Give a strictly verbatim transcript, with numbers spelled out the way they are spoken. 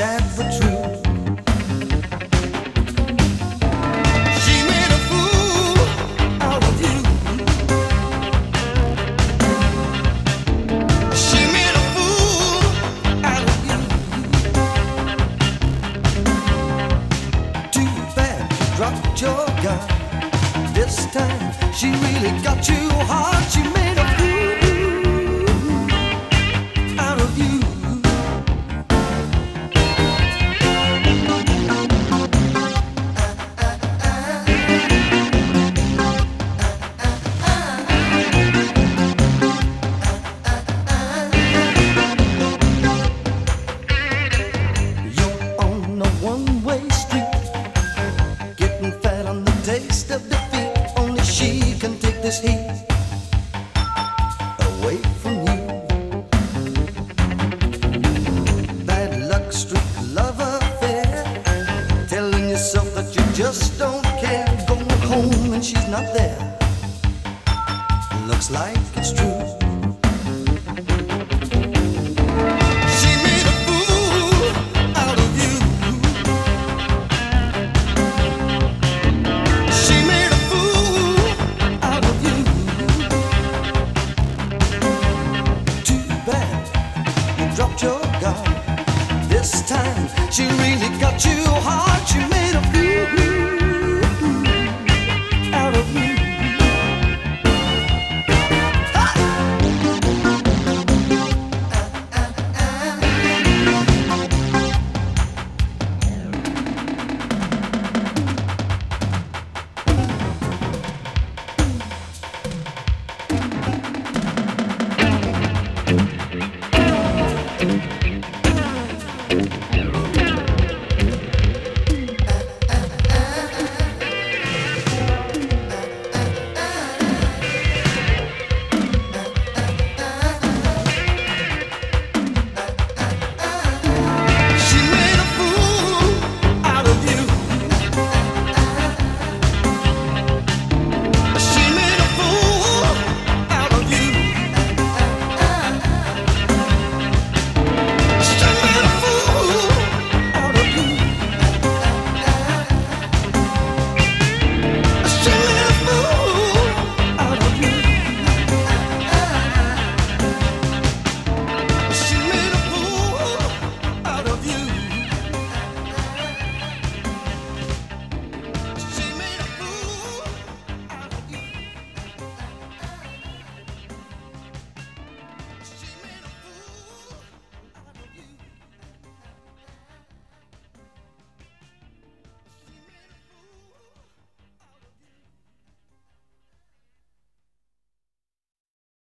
sad but true. She made a fool out of you. She made a fool out of you. Too bad you dropped your gun. This time she really got you hard. She made a fool out of you. One-way street, getting fat on the taste of defeat. Only she can take this heat away from you. Bad luck, street love affair, telling yourself that you just don't care. Going home and she's not there. Looks like it's true. Dropped your guard. This time she really got you hard. You